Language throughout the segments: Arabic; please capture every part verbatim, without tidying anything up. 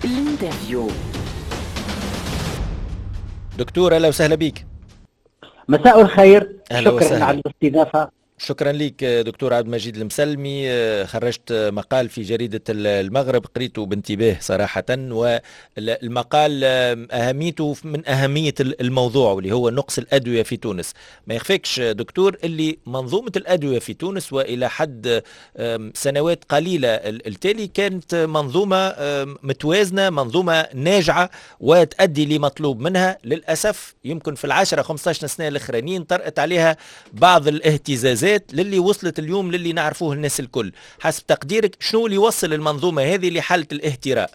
الانترفيو. دكتور اهلا وسهلا بك. مساء الخير. أهلا شكرا وسهلا. على الاستضافة. شكرا لك دكتور عبد المجيد المسلمي. خرجت مقال في جريدة المغرب قريته بانتباه صراحة، والمقال أهميته من أهمية الموضوع واللي هو نقص الأدوية في تونس. ما يخفيكش دكتور اللي منظومة الأدوية في تونس وإلى حد سنوات قليلة التالي كانت منظومة متوازنة، منظومة ناجعة وتؤدي لمطلوب منها. للأسف يمكن في العشرة خمسة عشر سنة الأخرانيين طرأت عليها بعض الاهتزازات للي وصلت اليوم للي نعرفوه الناس الكل. حسب تقديرك شنو اللي يوصل المنظومة هذه لحالة الاهتراء؟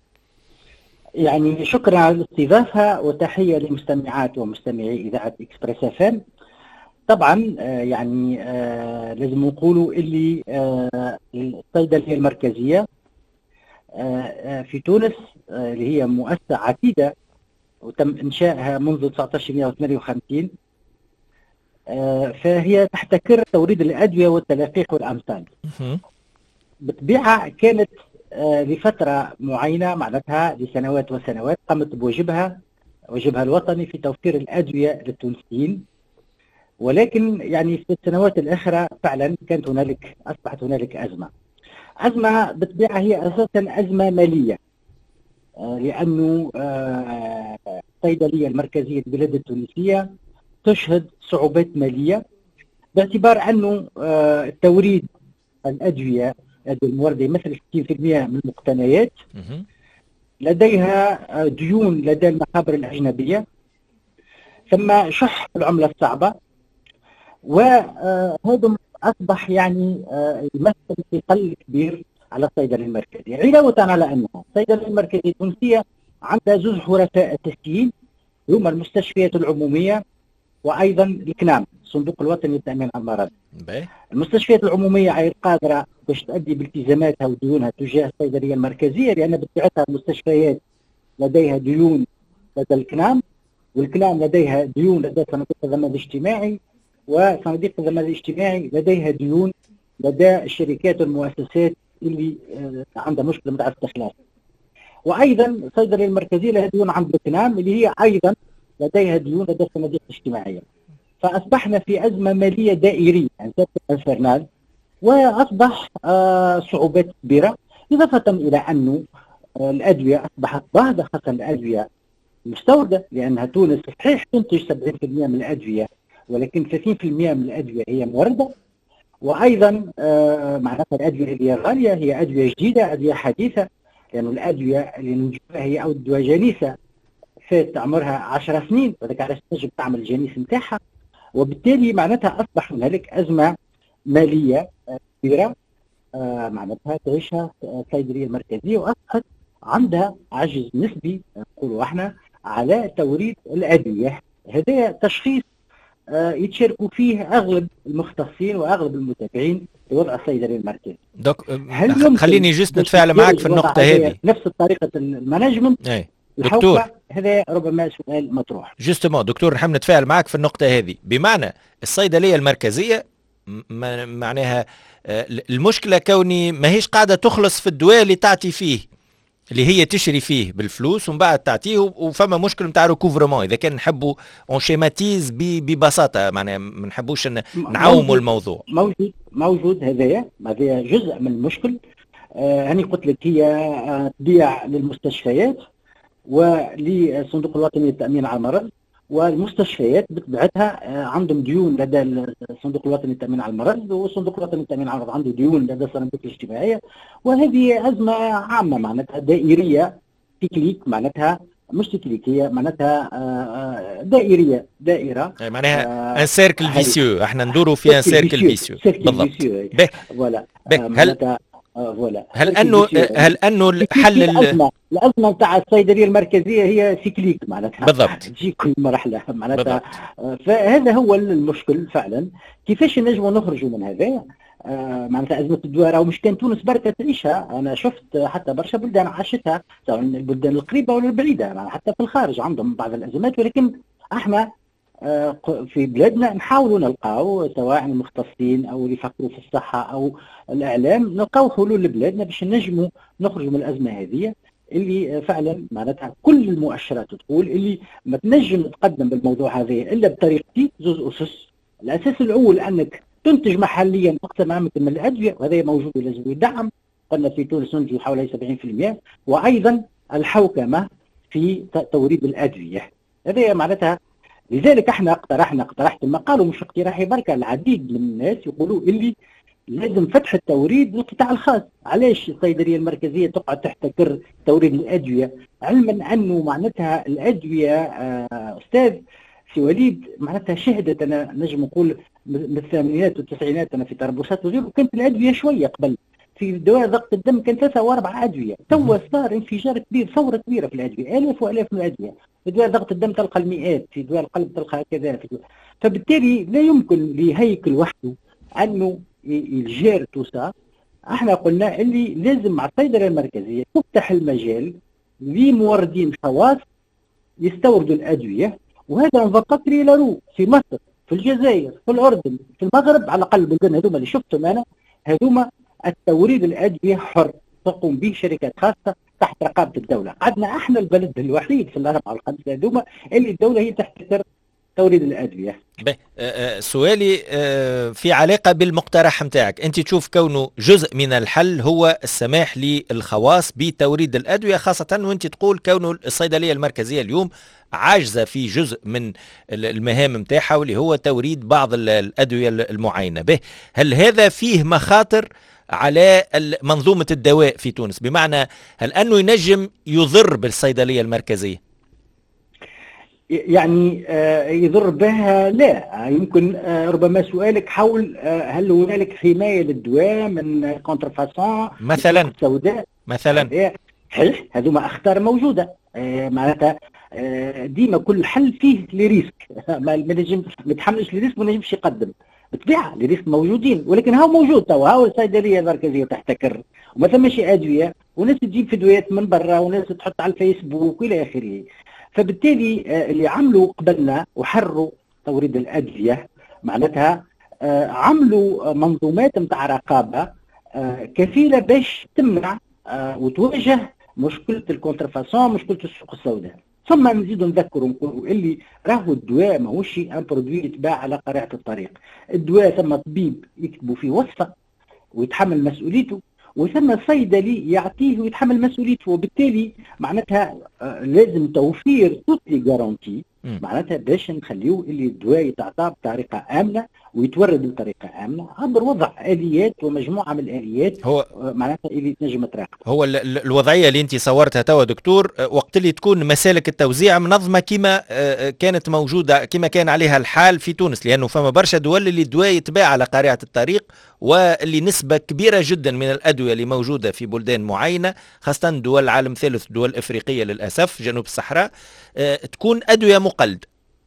يعني شكرا على الاستضافة وتحية لمستمعات ومستمعي إذاعة إكسبريس اف ام. طبعا آه يعني آه لازم نقولوا اللي آه الصيدلية المركزية آه في تونس آه اللي هي مؤسسة عتيدة وتم إنشائها منذ تسعة عشر مئة وثمانية وخمسين، فهي تحتكر توريد الأدوية والتلقيح والأمثال. بالطبيعة كانت لفترة معينة معناتها لسنوات وسنوات قامت بواجبها واجبها الوطني في توفير الأدوية للتونسيين، ولكن يعني في السنوات الأخرى فعلا كانت هنالك أصبحت هنالك أزمة. أزمة بالطبيعة هي أساسا أزمة مالية، لأنه الصيدلية المركزية للبلاد التونسية تشهد صعوبات مالية باعتبار أنه التوريد الأدوية الموردة يمثل ستين بالمئة من المقتنيات، لديها ديون لدى المخابر الأجنبية، ثم شح العملة الصعبة، وهذا أصبح يعني يمثل ثقل كبير على الصيدلية المركزية. علاوة على أنها الصيدلية المركزية التونسية عندها زوج حرفاء أساسيين هما المستشفيات العمومية وايضا الكنام، الصندوق الوطني للتامين على المرض. المستشفيات العموميه غير قادره باش تؤدي بالتزاماتها وديونها تجاه الصيدليه المركزيه، لان بطبيعتها المستشفيات لديها ديون لدى الكنام، والكنام لديها ديون لدى صناديق الضمان الاجتماعي، وصناديق الضمان الاجتماعي لديها ديون لدى الشركات والمؤسسات اللي عندها مشكله مع الاستخلاص. وايضا الصيدليه المركزيه لها ديون عند الكنام اللي هي ايضا لديها ديون لدى الصناديق الاجتماعيه. فاصبحنا في ازمه ماليه دائريه انفرنال، واصبح آه صعوبات كبيره، اضافه الى انه آه الادويه اصبحت باهظه، خاصه الادويه المستورده، لانها تونس صحيح تنتج سبعين بالمئة من الادويه، ولكن ثلاثين بالمئة من الادويه هي مورده. وايضا آه معناتها الادويه اللي هي غاليه هي ادويه جديده، ادويه حديثه، لأن يعني الادويه اللي ننتجها هي ادويه جنيسه فات عمرها عشر سنين، وذاك علاش تنجم تعمل الجنيس نتاعها، وبالتالي معناتها اصبح هنالك ازمه ماليه كبيره آه معناتها تعيشها الصيدليه المركزيه، واصبحت عندها عجز نسبي نقولوا احنا على توريد الادويه. هذا تشخيص آه يتشاركوا فيه اغلب المختصين واغلب المتابعين لوضع الصيدليه المركزيه. دوك خليني جست نتفاعل معك في النقطه هذه نفس طريقه المانجمنت. اي دكتور هذا ربما سؤال مطروح. جوستومون دكتور نحب نتفاعل معك في النقطة هذه، بمعنى الصيدلية المركزية معناها المشكلة كوني ماهيش قاعدة تخلص في الدواء اللي تعطي فيه، اللي هي تشري فيه بالفلوس ومن بعد تعطيه، وفما مشكل نتاع ريكوفرمون. إذا كان نحبوا اون شيماتيز ببساطة، معناها ما نحبوش نعوموا الموضوع. موجود موجود هذايا هذايا جزء من المشكل. آه هني قلت لك هي آه تبيع للمستشفيات وللصندوق الوطني للتأمين على المرض، والمستشفيات بطبيعتها عندهم ديون لدى الصندوق الوطني للتأمين على المرض، والصندوق الوطني للتأمين على المرض عنده ديون لدى الصناديق الاجتماعية، وهذه أزمة عامة معناتها دائرية تكليك، معناتها مش تكليكية، معناتها دائرية دائرة معناها ان سيركل فيسيو، احنا ندوروا في ان سيركل فيسيو بالضبط. فوالا هل فوالا هل انه هل انه الحل الازمه الازمه نتاع الصيدليه المركزيه هي سيكليك معناتها بالضبط تجي كل مرحله معناتها. فهذا هو المشكل فعلا. كيفاش نجموا نخرجوا من هذا؟ آه معناتها ازمه الدواء راهو مش كان تونس بركه تعيشها، انا شفت حتى برشا بلدان عاشتها، سواء البلدان القريبه ولا البعيده، حتى في الخارج عندهم بعض الازمات، ولكن احنا في بلادنا نحاولوا نلقاو سواء المختصين او اللي يفكروا في الصحه او الاعلام نلقاو حلول لبلادنا باش نجموا نخرجوا من الازمه هذه. اللي فعلا معناتها كل المؤشرات تقول اللي ما تنجم تقدم بالموضوع هذا الا بطريقتي زوز اسس. الاساس الاول انك تنتج محليا اقصى عامه من الادويه، وهذا موجود ولازم يدعم. قلنا في تونس ننتج حوالي سبعين بالمئة، وايضا الحوكمه في توريد الادويه. هذه معناتها لذلك احنا اقترحنا اقترحت المقال، ومش اقتراحي بركه، العديد من الناس يقولوا اللي لازم فتح التوريد للقطاع الخاص. علاش الصيدليه المركزيه تقعد تحتكر توريد الادويه؟ علما انه معناتها الادويه آه استاذ سي وليد معناتها شهدت، انا نجم نقول من الثمانينات والتسعينات انا في تربصات وغيره، كانت الادويه شويه قبل في دواء ضغط الدم كان ثلاثة واربع ادويه، تو صار انفجار كبير، ثوره كبيره في الادويه، الاف والاف من الادويه، في دواء ضغط الدم تلقى المئات، في دواء القلب تلقى كذا، في دواء. فبالتالي لا يمكن لهيكل وحده انه يجير توسا. احنا قلنا اللي لازم مع الصيدله المركزيه تفتح المجال لموردين خواص يستوردوا الادويه، وهذا فقط لارو في مصر، في الجزائر، في الاردن، في المغرب، على الاقل البلدان هذوما اللي شفتهم انا، هذوما التوريد الادويه حر تقوم به شركات خاصه تحت رقابه الدوله. عندنا احنا البلد الوحيد في الاربعه والخمسه هذوما اللي الدوله هي تحتكر توريد الادويه. سؤالي في علاقه بالمقترح نتاعك، انت تشوف كونه جزء من الحل هو السماح للخواص بتوريد الادويه، خاصه وانت تقول كونه الصيدليه المركزيه اليوم عاجزه في جزء من المهام نتاعها واللي هو توريد بعض الادويه المعينه. به هل هذا فيه مخاطر على منظومه الدواء في تونس؟ بمعنى هل انه ينجم يضر بالصيدليه المركزيه؟ يعني يضر بها؟ لا، يمكن ربما سؤالك حول هل هنالك حمايه للدواء من كونترفاسون مثلا السوداء مثلا. صحيح، هذوما اخطار موجوده، معناتها ديما كل حل فيه لي ريسك، ما نجم ما يتحملش لي ريسك ما نجمش يقدم بالطبيعه، لي ريسك موجودين، ولكن هاو موجود تو، هاو الصيدليه المركزيه تحتكر وما ثماش ادويه، وناس تجيب فيديوهات من برا وناس تحط على الفيسبوك والى اخره. فبالتالي اللي عملوا قبلنا وحروا توريد الادويه معناتها عملوا منظومات نتاع رقابه كفيله باش تمنع وتواجه مشكله الكونترفاسون، مشكله السوق السوداء. ثم نزيدوا نذكروا نقولوا اللي راهو الدواء ماهوش ان برودوي يتباع على قارعه الطريق، الدواء ثم طبيب يكتبوا فيه وصفه ويتحمل مسؤوليته، وثم صيدلي يعطيه ويتحمل مسؤوليته، وبالتالي معناتها آه لازم توفير توت لي جارونتي معناتها باش نخليوه اللي الدواء يتعطى بطريقه امنه ويتورد بطريقه امنه عبر وضع اليات ومجموعه من الاليات هو آه معناتها اللي تنجم تراقب. هو الوضعيه اللي انت صورتها توا دكتور، وقت اللي تكون مسالك التوزيع منظمه كما كانت موجوده كما كان عليها الحال في تونس، لانه فما برشا دول اللي الدواء يتباع على قارعه الطريق، واللي نسبه كبيره جدا من الادويه اللي موجوده في بلدان معينه خاصه دول العالم الثالث، دول افريقيه للاسف جنوب الصحراء، تكون ادويه مقلد.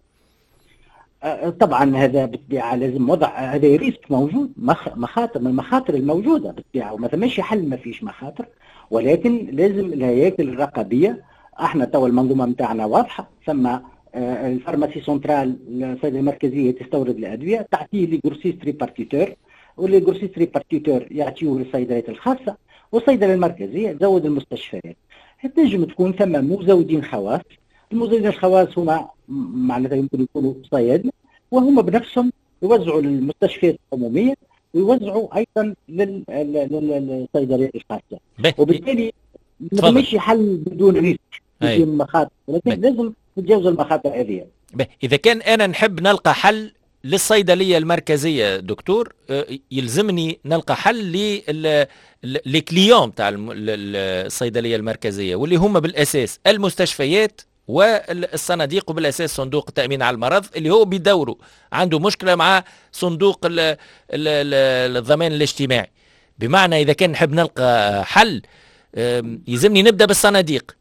طبعا هذا بالطبيعه لازم وضع، هذا ريسك موجود، مخاطر من المخاطر الموجوده بالطبيعه، وما ثماش حل ما فيش مخاطر، ولكن لازم الهياكل الرقابيه. احنا توا المنظومه نتاعنا واضحه، ثم الفارماسي سنترال الصيدليه المركزيه تستورد الادويه، تعطيه لي جروسيست ريبارتيتور، واللي جروسيست ريبارتيتور يعطيوه للصيدليات الخاصه، والصيدليه المركزيه تزود المستشفيات. تنجم تكون ثم مزودين خواص، المزودين الخواص هما معناتها يمكن يكونوا صيادله، وهم بنفسهم يوزعوا للمستشفيات العموميه ويوزعوا ايضا للصيدليات الخاصه، وبالتالي ما فيش حل بدون ريسك بدون مخاطر، ولكن لازم نتجاوز المخاطر هذه. اذا كان انا نحب نلقى حل للصيدليه المركزيه دكتور، يلزمني نلقى حل للكليون تاع الصيدليه المركزيه، واللي هم بالاساس المستشفيات والصناديق، وبالاساس صندوق التامين على المرض اللي هو بدوره عنده مشكله مع صندوق ال ال ال الضمان الاجتماعي. بمعنى اذا كان نحب نلقى حل يلزمني نبدا بالصناديق.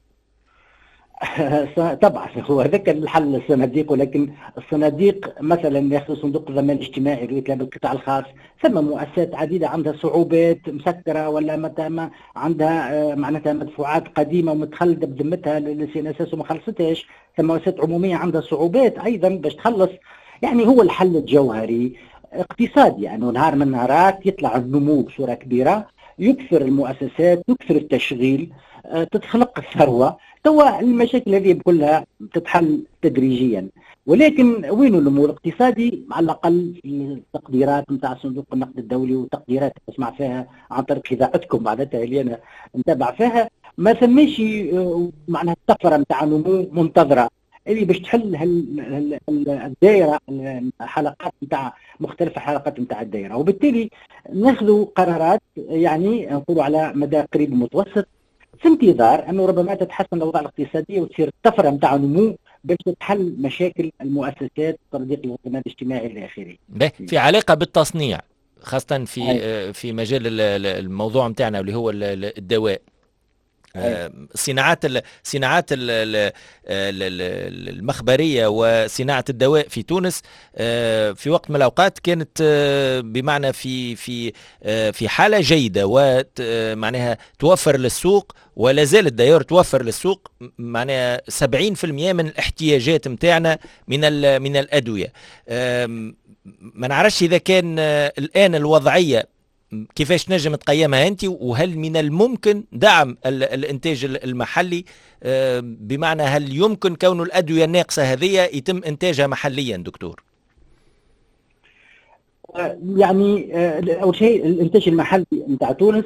طبعا هو هذاك الحل الصناديق، ولكن الصناديق مثلا ياخذ صندوق الضمان الاجتماعي بالقطاع الخاص، ثم مؤسسات عديده عندها صعوبات مسكره ولا متى عندها معناتها مدفوعات قديمه ومتخلده بذمتها للسي ان اس اس وما خلصتهاش، ثم مؤسسات عموميه عندها صعوبات ايضا باش تخلص. يعني هو الحل الجوهري اقتصادي، يعني نهار من نهارات يطلع النمو بصوره كبيره، يكثر المؤسسات، يكثر التشغيل، آه، تتخلق الثروه. توا المشاكل هذه كلها تتحل تدريجيا. ولكن وين النمو الاقتصادي؟ على الاقل في التقديرات نتاع صندوق النقد الدولي وتقديرات تسمع فيها عن طريق اذاعتكم معناتها اللي انا نتابع فيها، ما ثماش آه، معناها الطفره نتاع نمو منتظره اللي باش تحل هال- هال- الدائره، الحلقات نتاع مختلف الحلقات نتاع الدائره. وبالتالي ناخذوا قرارات يعني نقولوا على مدى قريب ومتوسط، في انتظار انه ربما تتحسن الاوضاع الاقتصاديه وتصير الطفره نتاع النمو باش تحل مشاكل المؤسسات وتطبيق الضمان الاجتماعي الى اخره. به في علاقة بالتصنيع، خاصة في أي. آه، في مجال ال- ال- الموضوع متاعنا اللي هو ال- ال- الدواء. أي. آه، صناعات ال- صناعات ال- ال- ال- ال- المخبرية وصناعة الدواء في تونس آه، في وقت من الأوقات كانت آه، بمعنى في في آه، في حالة جيدة، ومعناها توفر للسوق، ولا زالت داير توفر للسوق معناها سبعين بالمئة من الاحتياجات متاعنا من ال- من الأدوية. آم، ما نعرفش إذا كان آه، الآن الوضعية كيفاش نجم تقيمها أنت، وهل من الممكن دعم ال- الإنتاج ال- المحلي؟ آه، بمعنى هل يمكن كون الأدوية الناقصة هذه يتم إنتاجها محليا دكتور؟ آه، يعني آه، اول شيء الانتاج المحلي نتاع تونس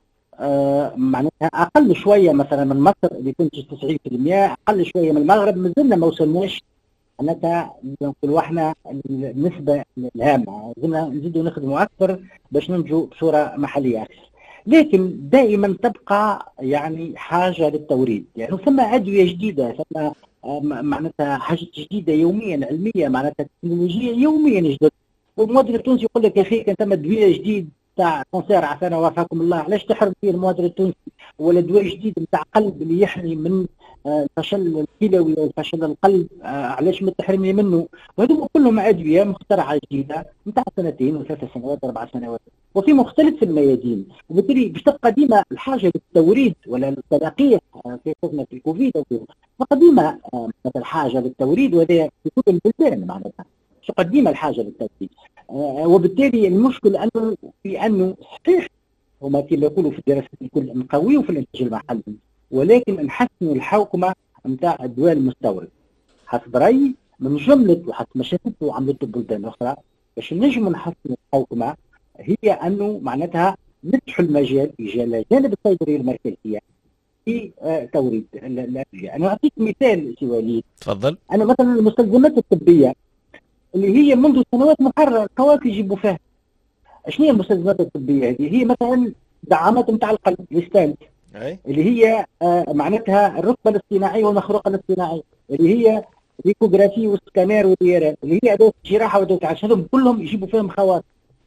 آه، معناتها اقل شويه مثلا من مصر اللي تنتج تسعين بالمئة، اقل شويه من المغرب، مازلنا ما وصلناش معناتها نقولوا احنا النسبه الهامه، لازمنا نزيدوا نخدموا اكثر باش ننتجوا بصوره محليه اكثر. لكن دائما تبقى يعني حاجه للتوريد، يعني ثم ادويه جديده، ثم آه، معناتها حاجات جديده يوميا، علميه معناتها تكنولوجيه يوميا جديده. والمواطن التونسي يقول لك يا اخي كان ثم دواء جديد تاع كونسير عافانا وعافاكم الله، علاش تحرم فيه المواطن التونسي؟ ولا دواء جديد نتاع قلب اللي يحمي من آه، الفشل الكلوي وفشل القلب، آه، علاش ما تحرمني منه؟ وهذو كلهم ادويه مخترعه جديده نتاع سنتين وثلاث سنوات اربع سنوات وفي مختلف الميادين. وبالتالي باش تبقى ديما الحاجه للتوريد ولا التلقيح آه، في خدمه الكوفيد او في تبقى ديما آه، مثل حاجه للتوريد، وهذا في كل البلدان معناتها تبقى ديما الحاجه للتوريد. آه، وبالتالي المشكل انه في انه صحيح هما كما يقولوا في الدراسات الكل نقويوا في الانتاج المحلي، ولكن نحسنوا الحوكمه نتاع الدواء المستورد. حسب رايي من جمله وحسب ما شافته وعملته بلدان اخرى باش نجموا نحسنوا الحوكمه هي انه معناتها نفتحوا المجال في جانب الصيدليه المركزيه في آه، توريد الادويه. انا اعطيك مثال سي وليد. تفضل. انا مثلا المستلزمات الطبيه اللي هي منذ سنوات محرره القوات يجيبوا فيها. شنو هي المستلزمات الطبيه هذه؟ هي مثلا دعامات نتاع القلب الستانت، اللي هي آه معناتها الركبه الاصطناعيه والمخروقه الاصطناعيه، اللي هي ليكوغرافي وسكانير وديارات، اللي هي ادوات جراحه وادوات علاج، هذول كلهم يجيبوا فيهم خواص.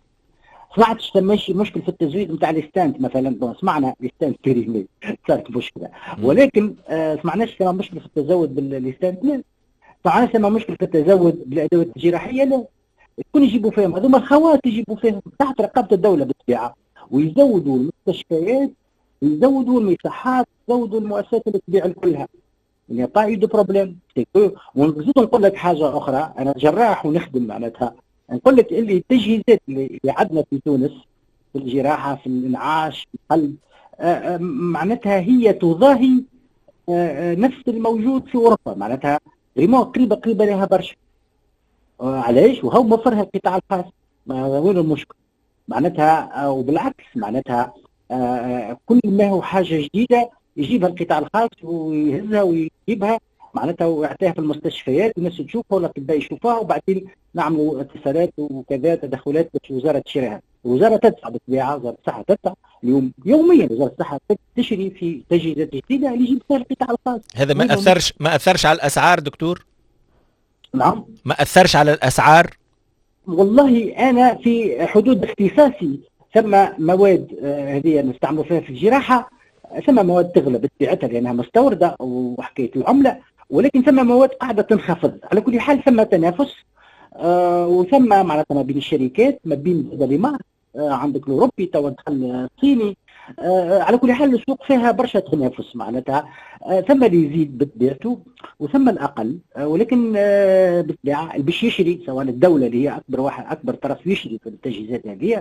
سمعت ماشي مشكل في التزويد نتاع الستانت مثلا، سمعنا الستانت كريمي صارت مشكله، ولكن آه سمعناش كمان مشكله في التزود بالستانت، لا سمعنا كمان مشكله في التزود بالادوات الجراحيه، لا يكون يجيبوا فيهم هذوما الخواص يجيبوا فيهم تحت رقابه الدوله بالطبيعه، ويزودوا المستشفيات، يزودوا المساحات، يزودوا المؤسسات اللي تبيع كلها. يعني با يدو بروبليم. ونزيد نقول لك حاجه اخرى، انا جراح ونخدم معناتها، نقول لك اللي التجهيزات اللي عندنا في تونس في الجراحه في الانعاش في القلب آآ آآ معناتها هي تضاهي آآ نفس الموجود في اوروبا، معناتها ريمون قريبه قريبه لها برشا. علاش؟ وهو موفرها القطاع الخاص. وين المشكل؟ معناتها وبالعكس معناتها آه كل ما هو حاجه جديده يجيبها القطاع الخاص ويهزها ويجيبها معناتها ويعطيها في المستشفيات، الناس تشوفها والاطباء يشوفوها، وبعدين نعملوا اتصالات وكذا تدخلات باش الوزاره تشريها. الوزاره تدفع بالطبيعه، وزاره الصحه تدفع اليوم يوميا، وزاره الصحه تشري في تجهيزات جديده اللي يجيب فيها القطاع الخاص. هذا ما اثرش ما اثرش على الاسعار دكتور؟ نعم، ما اثرش على الاسعار؟ والله انا في حدود اختصاصي ثم مواد آه هذه نستعملوا فيها في الجراحه، ثم مواد تغلى بطبيعتها لانها مستورده وحكايه العمله، ولكن ثم مواد قاعده تنخفض. على كل حال ثم تنافس آه وثم معناتها ما بين الشركات، ما بين دينمارك آه عندك الاوروبي تو دخل الصيني. آه على كل حال السوق فيها برشا تنافس معناتها، آه ثم اللي يزيد بطبيعته وثم الاقل، آه ولكن آه بالطبيعه اللي باش يشري سواء الدوله اللي هي اكبر واحد اكبر طرف يشري في التجهيزات هذه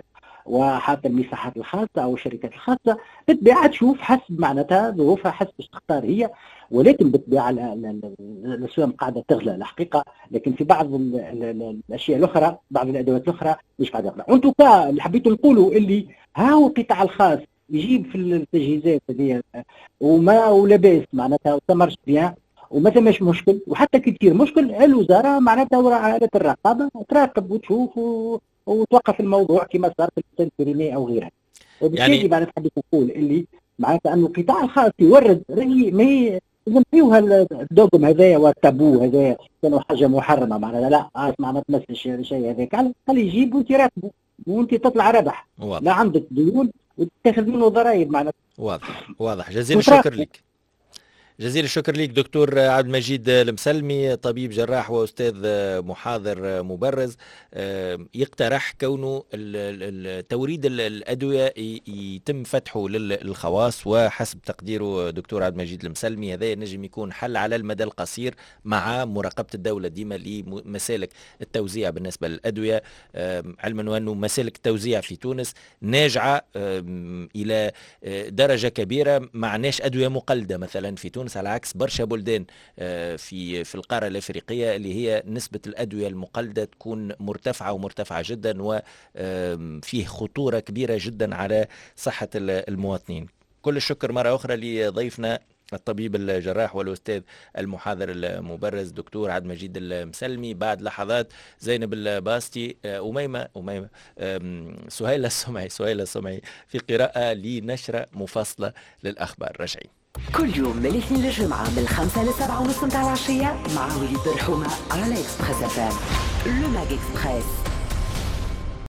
وحتى المساحات الخاصه او الشركات الخاصه بالطبيعه تشوف حسب معناتها ظروفها، حسب باش تختار هي. ولكن بالطبيعه الاسهم قاعده تغلى الحقيقه، لكن في بعض ال ال ال الاشياء الاخرى، بعض الادوات الاخرى مش قاعده تغلى. وانتم اللي حبيتوا نقولوا اللي ها هو القطاع الخاص يجيب في التجهيزات هذه وما ولا باس معناتها وتمرش بيان وما ثماش مشكل، وحتى كثير مشكل الوزاره معناتها وراء آلة الرقابه تراقب وتشوف وتوقف الموضوع كما صار في البريمي او غيرها. وبالتالي يعني معناتها حبيت نقول اللي معناتها انه القطاع الخاص يورد راهي ما لازم فيها الدوغم هذايا والتابو هذايا كانوا حاجه محرمه معناتها لا اسمع ما تمسش الشيء هذاك، خلي يجيب وانت راكبه وانت تطلع ربح. واضح. لا عندك ديون وتاخذ منه ضرائب معناتها. واضح واضح. جزيل الشكر لك. جزيل الشكر لك دكتور عبد المجيد المسلمي، طبيب جراح واستاذ محاضر مبرز. يقترح كونه توريد الادويه يتم فتحه للخواص، وحسب تقديره دكتور عبد المجيد المسلمي هذا ينجم يكون حل على المدى القصير مع مراقبه الدوله ديما لمسالك التوزيع بالنسبه للادويه، علما وانه مسالك التوزيع في تونس ناجعه الى درجه كبيره، معناش ادويه مقلده مثلا في تونس على عكس برشا بلدان في في القاره الافريقيه اللي هي نسبه الادويه المقلده تكون مرتفعه ومرتفعه جدا، وفيه خطوره كبيره جدا على صحه المواطنين. كل الشكر مره اخرى لضيفنا الطبيب الجراح والاستاذ المحاضر المبرز دكتور عبد المجيد المسلمي. بعد لحظات زينب الباستي أميمة أميمة سهيلة السمعي سهيلة السمعي في قراءة لنشرة مفصلة للأخبار. رجعي كل يوم من الاثنين للجمعة من الخمسة لسبعة ونص متاع العشية مع وليد الحومة على إكسبريس اف ام. لو ماغ إكسبريس.